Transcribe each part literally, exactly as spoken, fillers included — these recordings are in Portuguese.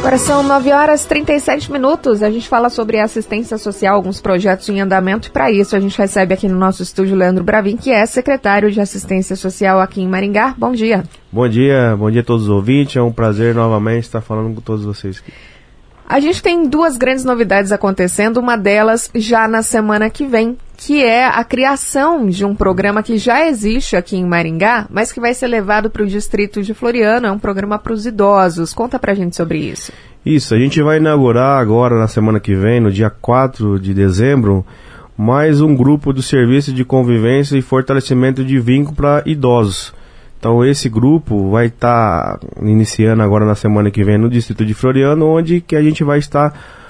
Agora são nove horas e trinta e sete minutos. A gente fala sobre assistência social, alguns projetos em andamento. E para isso a gente recebe aqui no nosso estúdio Leandro Bravin, que é secretário de Assistência Social aqui em Maringá. Bom dia. Bom dia, bom dia a todos os ouvintes. É um prazer novamente estar falando com todos vocês aqui. A gente tem duas grandes novidades acontecendo, uma delas já na semana que vem, que é a criação de um programa que já existe aqui em Maringá, mas que vai ser levado para o distrito de Floriano. É um programa para os idosos. Conta pra gente sobre isso. Isso, a gente vai inaugurar agora na semana que vem, no dia quatro de dezembro, mais um grupo do Serviço de Convivência e Fortalecimento de Vínculo para Idosos. Então esse grupo vai estar tá iniciando agora na semana que vem no distrito de Floriano, onde que a gente vai estar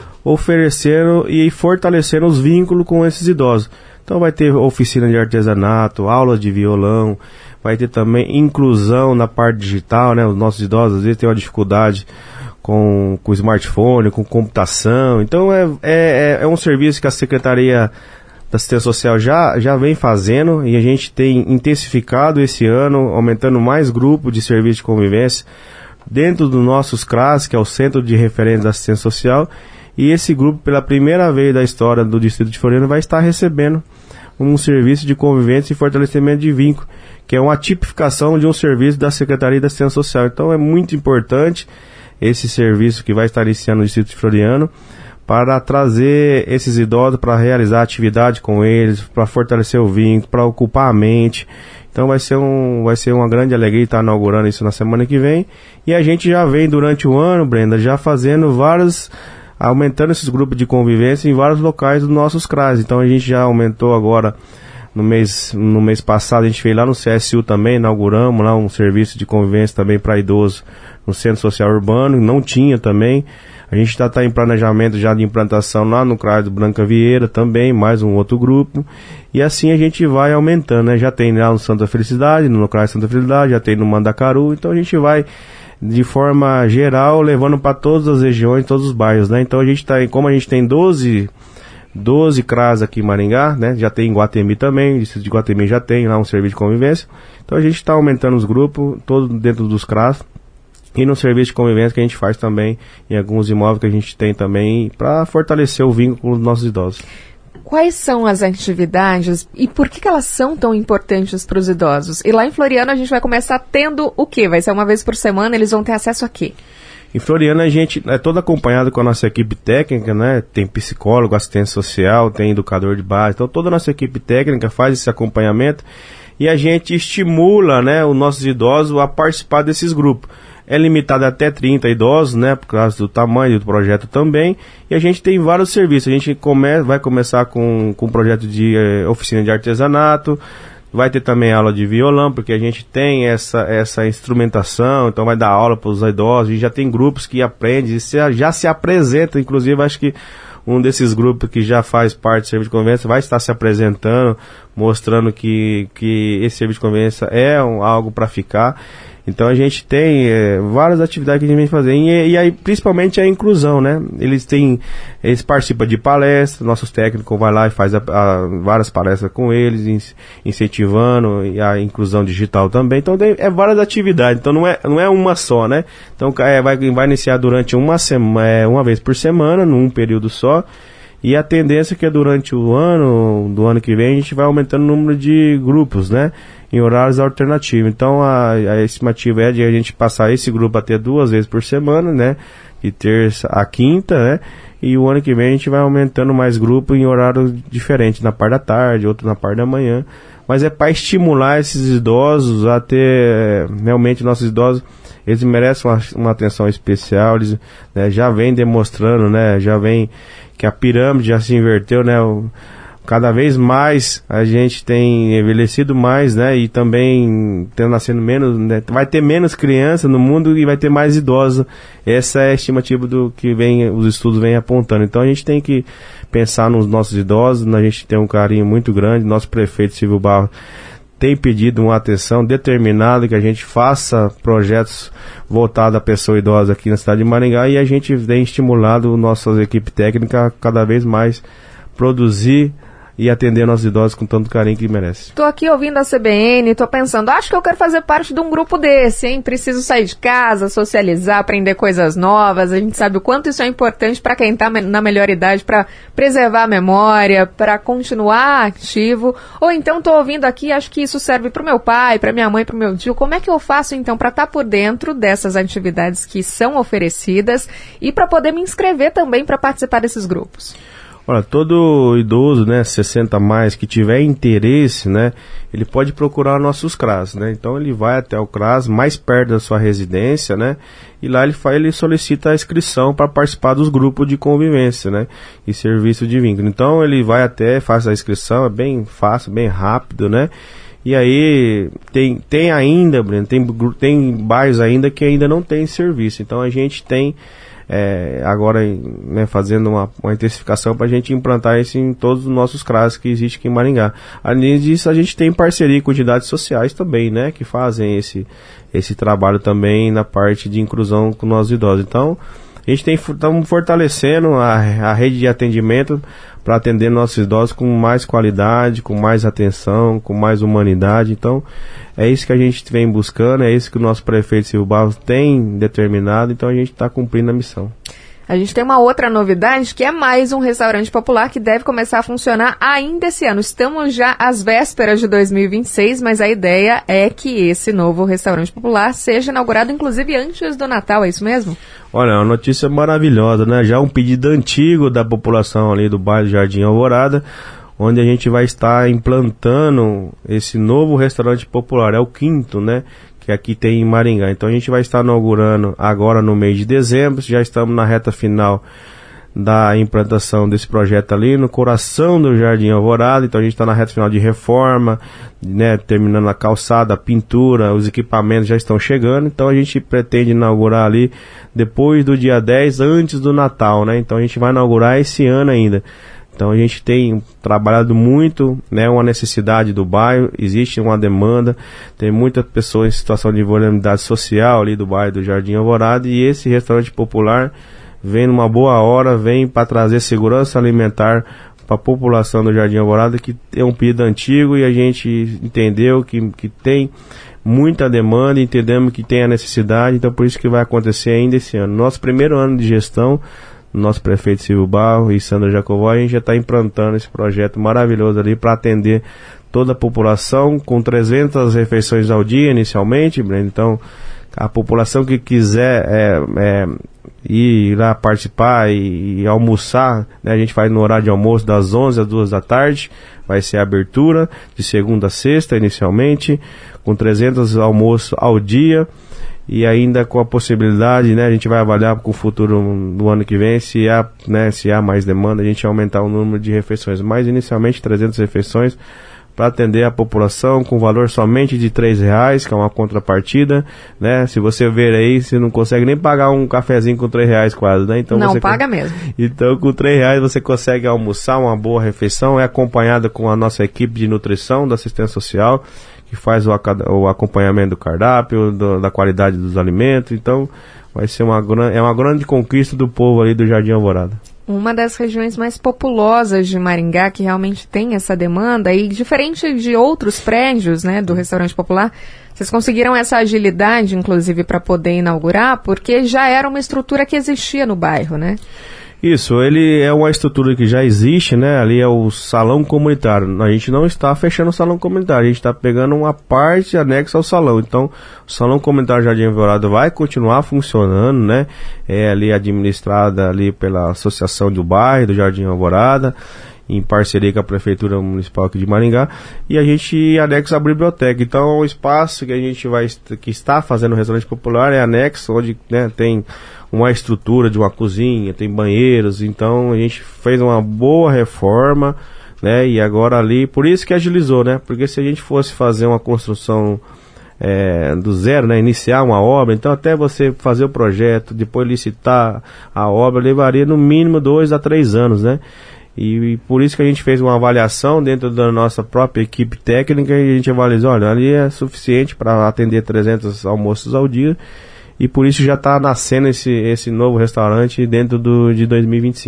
oferecendo e fortalecendo os vínculos com esses idosos. Então vai ter oficina de artesanato, aulas de violão, vai ter também inclusão na parte digital, né? Os nossos idosos às vezes têm uma dificuldade com, com smartphone, com computação. Então é, é, é um serviço que a Secretaria da Assistência Social já, já vem fazendo, e a gente tem intensificado esse ano, aumentando mais grupos de serviço de convivência dentro dos nossos C R A S, que é o Centro de Referência da Assistência Social, e esse grupo, pela primeira vez da história do Distrito de Floriano, vai estar recebendo um serviço de convivência e fortalecimento de vínculo, que é uma tipificação de um serviço da Secretaria da Assistência Social. Então é muito importante esse serviço que vai estar iniciando no Distrito de Floriano, para trazer esses idosos para realizar atividade com eles, para fortalecer o vínculo, para ocupar a mente. Então vai ser, um, vai ser uma grande alegria estar inaugurando isso na semana que vem. E a gente já vem durante o ano, Brenda, já fazendo vários, aumentando esses grupos de convivência em vários locais dos nossos C R A S. Então a gente já aumentou agora, no mês, no mês passado a gente fez lá no C S U também, inauguramos lá um serviço de convivência também para idosos no Centro Social Urbano, não tinha também. A gente está tá em planejamento já de implantação lá no C R A S do Branca Vieira também, mais um outro grupo. E assim a gente vai aumentando, né? Já tem lá no Santa Felicidade, no C R A S Santa Felicidade, já tem no Mandacaru. Então a gente vai, de forma geral, levando para todas as regiões, todos os bairros, né? Então a gente está, como a gente tem doze, doze C R A S aqui em Maringá, né? Já tem em Guatemi também, o distrito de Guatemi já tem lá um serviço de convivência. Então a gente está aumentando os grupos, todos dentro dos C R A S. E no serviço de convivência que a gente faz também, em alguns imóveis que a gente tem também, para fortalecer o vínculo com os nossos idosos. Quais são as atividades e por que, que elas são tão importantes para os idosos? E lá em Floriano a gente vai começar tendo o quê? Vai ser uma vez por semana, eles vão ter acesso a quê? Em Floriano a gente é todo acompanhado com a nossa equipe técnica, né? Tem psicólogo, assistente social, tem educador de base. Então toda a nossa equipe técnica faz esse acompanhamento e a gente estimula, né, os nossos idosos a participar desses grupos. É limitado até trinta idosos, né, por causa do tamanho do projeto também, e a gente tem vários serviços. A gente come, vai começar com, com um projeto de eh, oficina de artesanato, vai ter também aula de violão, porque a gente tem essa, essa instrumentação, então vai dar aula para os idosos, a gente já tem grupos que aprendem, já se apresentam, inclusive acho que um desses grupos que já faz parte do serviço de convivência vai estar se apresentando, mostrando que, que esse serviço de convivência é um, algo para ficar. Então a gente tem é, várias atividades que a gente vem fazendo e, e aí principalmente a inclusão, né? Eles têm, eles participam de palestras, nossos técnicos vão lá e faz a, a, várias palestras com eles, in, incentivando a inclusão digital também. Então tem é, várias atividades, então não é, não é uma só, né? Então é, vai, vai iniciar durante uma semana, é, uma vez por semana, num período só. E a tendência é que durante o ano, do ano que vem, a gente vai aumentando o número de grupos, né? Em horários alternativos. Então, a, a estimativa é de a gente passar esse grupo até duas vezes por semana, né? De terça a quinta, né? E o ano que vem a gente vai aumentando mais grupos em horários diferentes, na parte da tarde, outro na parte da manhã. Mas é para estimular esses idosos a ter, realmente, nossos idosos, eles merecem uma, uma atenção especial, eles, né, já vem demonstrando, né? Já vem que a pirâmide já se inverteu, né? O, cada vez mais a gente tem envelhecido mais, né? E também tem nascendo menos, né? Vai ter menos crianças no mundo e vai ter mais idosos. Essa é a estimativa do que vem, os estudos vêm apontando. Então a gente tem que pensar nos nossos idosos, a gente tem um carinho muito grande. Nosso prefeito Silvio Barros tem pedido uma atenção determinada que a gente faça projetos voltados à pessoa idosa aqui na cidade de Maringá, e a gente tem estimulado nossa equipe técnica a cada vez mais produzir e atender nossos idosos com tanto carinho que merece. Tô aqui ouvindo a C B N, tô pensando, acho que eu quero fazer parte de um grupo desse, hein? Preciso sair de casa, socializar, aprender coisas novas. A gente sabe o quanto isso é importante para quem tá na melhor idade, para preservar a memória, para continuar ativo. Ou então tô ouvindo aqui, acho que isso serve pro meu pai, pra minha mãe, pro meu tio. Como é que eu faço então para estar por dentro dessas atividades que são oferecidas e para poder me inscrever também para participar desses grupos? Olha, todo idoso, né, sessenta a mais, que tiver interesse, né, ele pode procurar nossos C R A S, né, então ele vai até o C R A S mais perto da sua residência, né, e lá ele, faz, ele solicita a inscrição para participar dos grupos de convivência, né, e serviço de vínculo. Então ele vai até, faz a inscrição, é bem fácil, bem rápido, né, e aí tem, tem ainda, Breno, tem, tem bairros ainda que ainda não tem serviço, então a gente tem... É, agora, né, fazendo uma, uma intensificação para a gente implantar isso em todos os nossos C R A S que existem aqui em Maringá. Além disso, a gente tem parceria com entidades sociais também, né, que fazem esse, esse trabalho também na parte de inclusão com nossos idosos. Então, a gente tem, estamos fortalecendo a, a rede de atendimento para atender nossos idosos com mais qualidade, com mais atenção, com mais humanidade. Então, é isso que a gente vem buscando, é isso que o nosso prefeito Silvio Barros tem determinado, então a gente está cumprindo a missão. A gente tem uma outra novidade, que é mais um restaurante popular que deve começar a funcionar ainda esse ano. Estamos já às vésperas de dois mil e vinte e seis, mas a ideia é que esse novo restaurante popular seja inaugurado, inclusive, antes do Natal, é isso mesmo? Olha, é uma notícia maravilhosa, né? Já um pedido antigo da população ali do bairro Jardim Alvorada, onde a gente vai estar implantando esse novo restaurante popular. É o quinto, né? Que aqui tem em Maringá. Então a gente vai estar inaugurando agora no mês de dezembro. Já estamos na reta final da implantação desse projeto ali no coração do Jardim Alvorada. Então a gente está na reta final de reforma, né, terminando a calçada, a pintura, os equipamentos já estão chegando. Então a gente pretende inaugurar ali depois do dia dez, antes do Natal, né? Então a gente vai inaugurar esse ano ainda. Então a gente tem trabalhado muito, né, uma necessidade do bairro, existe uma demanda, tem muitas pessoas em situação de vulnerabilidade social ali do bairro do Jardim Alvorada, e esse restaurante popular vem numa boa hora, vem para trazer segurança alimentar para a população do Jardim Alvorada, que é um pedido antigo e a gente entendeu que, que tem muita demanda, entendemos que tem a necessidade, então por isso que vai acontecer ainda esse ano. Nosso primeiro ano de gestão, nosso prefeito Silvio Barros e Sandra Jacovó, a gente já está implantando esse projeto maravilhoso ali para atender toda a população com trezentas refeições ao dia inicialmente, Breno. Então a população que quiser é, é, ir lá participar e, e almoçar, né, a gente faz no horário de almoço das onze às duas da tarde, vai ser a abertura de segunda a sexta inicialmente, com trezentos almoços ao dia. E ainda com a possibilidade, né, a gente vai avaliar com o futuro do ano que vem, se há, né, se há mais demanda, a gente aumentar o número de refeições. Mas inicialmente trezentas refeições para atender a população com valor somente de três reais, que é uma contrapartida, né? Se você ver aí, você não consegue nem pagar um cafezinho com três reais quase, né? Então não você paga con... mesmo. Então com três reais você consegue almoçar uma boa refeição, é acompanhada com a nossa equipe de nutrição da assistência social, que faz o, o acompanhamento do cardápio, do, da qualidade dos alimentos. Então vai ser uma, é uma grande conquista do povo ali do Jardim Alvorada. Uma das regiões mais populosas de Maringá, que realmente tem essa demanda, e diferente de outros prédios, né, do restaurante popular, vocês conseguiram essa agilidade, inclusive, para poder inaugurar, porque já era uma estrutura que existia no bairro, né? Isso, ele é uma estrutura que já existe, né? Ali é o salão comunitário. A gente não está fechando o salão comunitário, a gente está pegando uma parte anexa ao salão. Então, o salão comunitário Jardim Alvorada vai continuar funcionando, né? É ali administrada ali pela Associação do Bairro do Jardim Alvorada, em parceria com a Prefeitura Municipal aqui de Maringá, e a gente anexa a biblioteca. Então, o espaço que a gente vai, que está fazendo o restaurante popular é anexo, onde, né, tem uma estrutura de uma cozinha, tem banheiros. Então a gente fez uma boa reforma, né, e agora ali, por isso que agilizou, né, porque se a gente fosse fazer uma construção é, do zero, né, iniciar uma obra, então até você fazer o projeto, depois licitar a obra, levaria no mínimo dois a três anos, né. E, e por isso que a gente fez uma avaliação dentro da nossa própria equipe técnica, e a gente avaliou, olha, ali é suficiente para atender trezentos almoços ao dia, e por isso já está nascendo esse, esse novo restaurante dentro do, de dois mil e vinte e cinco.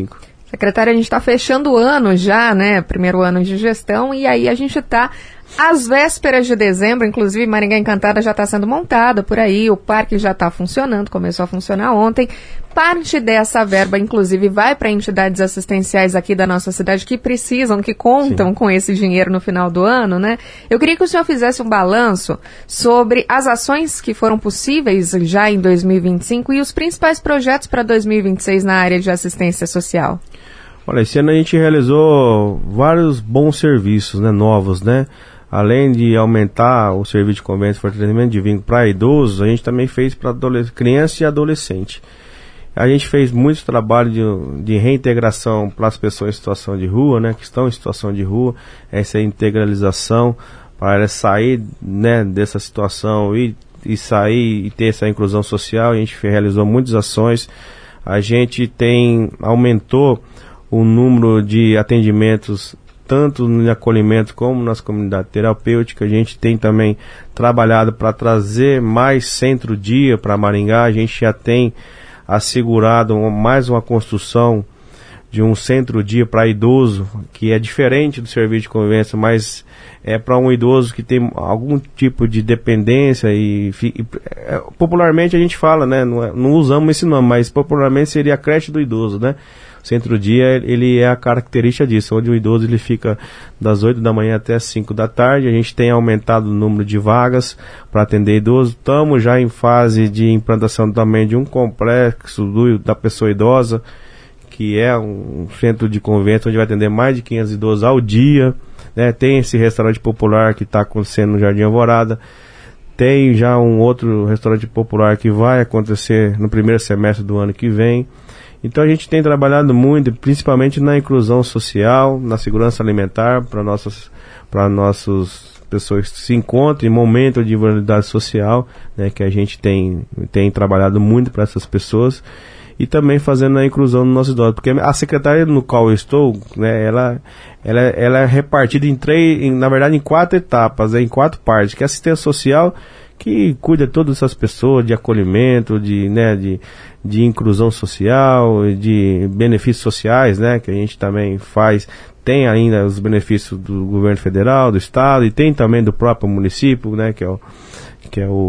Secretária, a gente está fechando o ano já, né? Primeiro ano de gestão, e aí a gente está às vésperas de dezembro, inclusive Maringá Encantada já está sendo montada por aí, o parque já está funcionando, começou a funcionar ontem. Parte dessa verba, inclusive, vai para entidades assistenciais aqui da nossa cidade que precisam, que contam Sim. com esse dinheiro no final do ano, né? Eu queria que o senhor fizesse um balanço sobre as ações que foram possíveis já em dois mil e vinte e cinco e os principais projetos para dois mil e vinte e seis na área de assistência social. Olha, esse ano a gente realizou vários bons serviços, né, novos, né? Além de aumentar o serviço de convênio e fortalecimento de vínculo para idosos, a gente também fez para criança e adolescente. A gente fez muito trabalho de, de reintegração para as pessoas em situação de rua, né, que estão em situação de rua, essa integralização para elas sair, né, dessa situação e, e sair e ter essa inclusão social. A gente realizou muitas ações. A gente tem aumentou o número de atendimentos tanto no acolhimento como nas comunidades terapêuticas. A gente tem também trabalhado para trazer mais centro-dia para Maringá. A gente já tem assegurado mais uma construção de um centro-dia para idoso, que é diferente do serviço de convivência, mas é para um idoso que tem algum tipo de dependência e, e popularmente a gente fala, né, não, é, não usamos esse nome, mas popularmente seria a creche do idoso, né? Centro-dia, ele é a característica disso, onde o idoso ele fica das oito da manhã até as cinco da tarde. A gente tem aumentado o número de vagas para atender idoso. Estamos já em fase de implantação também de um complexo do, da pessoa idosa, que é um centro de convivência onde vai atender mais de quinhentos idosos ao dia, né? Tem esse restaurante popular que está acontecendo no Jardim Alvorada. Tem já um outro restaurante popular que vai acontecer no primeiro semestre do ano que vem. Então a gente tem trabalhado muito, principalmente na inclusão social, na segurança alimentar, para nossas, para nossas pessoas que se encontram em momento de vulnerabilidade social, né, que a gente tem, tem trabalhado muito para essas pessoas, e também fazendo a inclusão dos nossos idosos, porque a secretaria no qual eu estou, né, ela, ela, ela é repartida em três, em, na verdade em quatro etapas, né, em quatro partes, que é assistência social, que cuida de todas essas pessoas, de acolhimento, de, né, de, de inclusão social, de benefícios sociais, né, que a gente também faz. Tem ainda os benefícios do governo federal, do estado, e tem também do próprio município, né, que é o, que é o,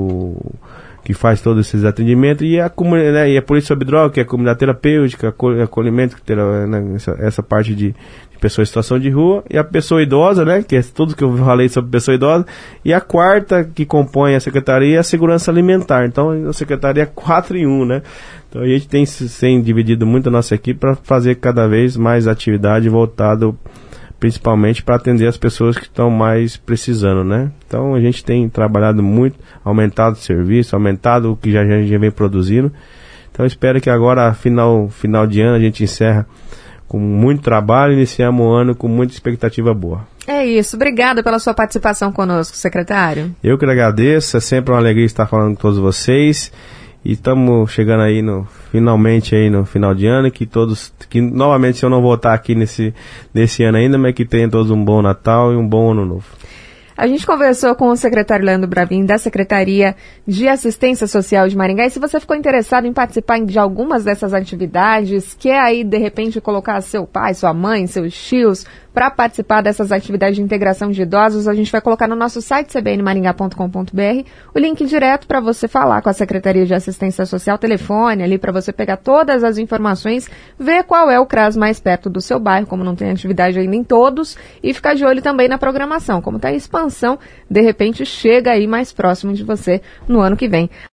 o que faz todos esses atendimentos, e a, né, e a polícia sobre droga, que é a comunidade terapêutica, acolhimento, que terá, né, essa, essa parte de pessoa em situação de rua, e a pessoa idosa, né, que é tudo que eu falei sobre pessoa idosa, e a quarta que compõe a secretaria é a segurança alimentar. Então a secretaria é quatro em um, né? Então a gente tem sem dividido muito a nossa equipe para fazer cada vez mais atividade voltada principalmente para atender as pessoas que estão mais precisando, né? Então a gente tem trabalhado muito, aumentado o serviço, aumentado o que já, já, já vem produzindo. Então eu espero que agora, final, final de ano, a gente encerra com muito trabalho, iniciamos o ano com muita expectativa boa. É isso. Obrigada pela sua participação conosco, secretário. Eu que agradeço, é sempre uma alegria estar falando com todos vocês. E estamos chegando aí no, finalmente aí no final de ano, que todos, que novamente se eu não voltar aqui nesse, nesse ano ainda, mas que tenham todos um bom Natal e um bom Ano Novo. A gente conversou com o secretário Leandro Bravin, da Secretaria de Assistência Social de Maringá. E se você ficou interessado em participar de algumas dessas atividades, quer aí, de repente, colocar seu pai, sua mãe, seus tios para participar dessas atividades de integração de idosos, a gente vai colocar no nosso site c b n maringá ponto com ponto b r o link direto para você falar com a Secretaria de Assistência Social, telefone ali para você pegar todas as informações, ver qual é o C R A S mais perto do seu bairro, como não tem atividade ainda em todos, e ficar de olho também na programação, como está em expansão, de repente chega aí mais próximo de você no ano que vem.